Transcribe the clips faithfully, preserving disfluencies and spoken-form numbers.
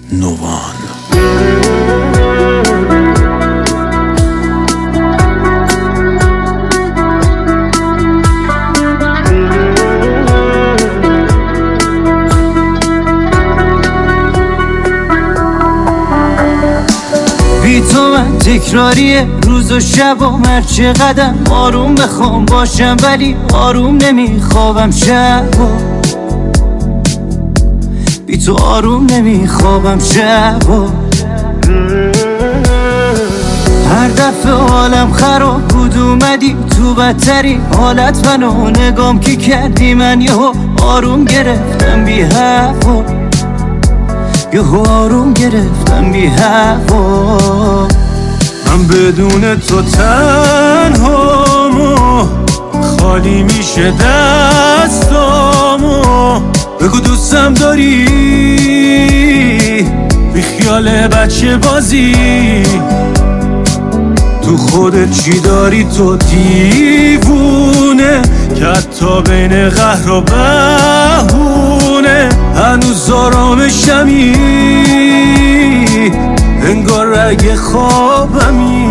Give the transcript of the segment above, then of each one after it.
نوان. بی تو من تکراریه روز و شب و مرچه قدم آروم بخوام باشم ولی آروم نمیخوابم شب و بی تو آروم نمیخوابم شب و هر دفعه حالم خراب بود اومدی تو بدترین حالت منو نگام که کردی من یهو آروم گرفتم بی هوا یهو آروم گرفتم بی هوا. من بدون تو تنهامو خالی میشه دستامو بگو دوستم داری بی خیال بچه بازی تو خودت چی داری تو دیوونه که حتی بین قهر و بهونه هنوز آرامشمی انگار رگ خوابمی.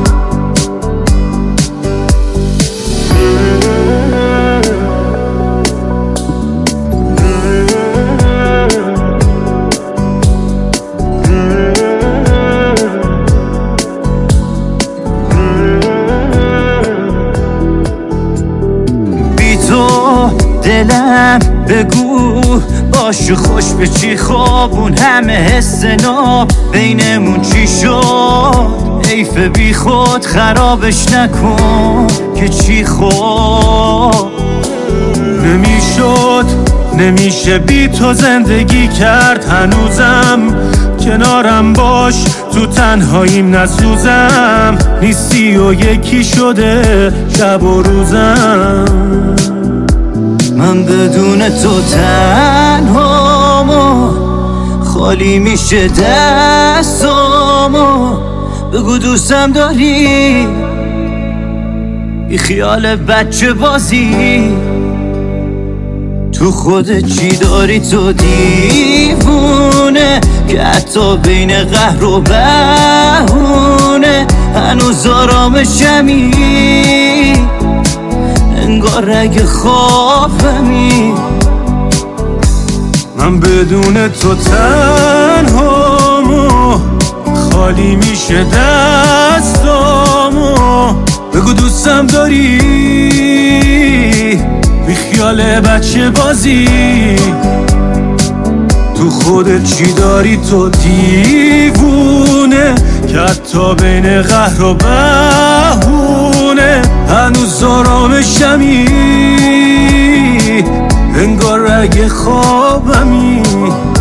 دلم بگو باش خوش به چی خوابون همه حس ناب بینمون چی شد حیف بی خود خرابش نکن که چی خود نمیشد نمیشه بی تو زندگی کرد هنوزم کنارم باش تو تنهاییم نسوزم نیستی و یکی شده شب و روزم. من بدون تو تنهامو خالی میشه دستامو بگو دوستم داری بی خیال بچه بازی تو خودت چی داری تو دیوونه که حتی بین قهر و بهونه هنوز آرامشمی انگار رگ خوابمی. من بدون تو تنهامو خالی میشه دستامو بگو دوستم داری بی خیال بچه بازی تو خودت چی داری تو دیوونه که حتی بین قهر و بهونه هنوز آرامشمی انگار رگ خوابمی.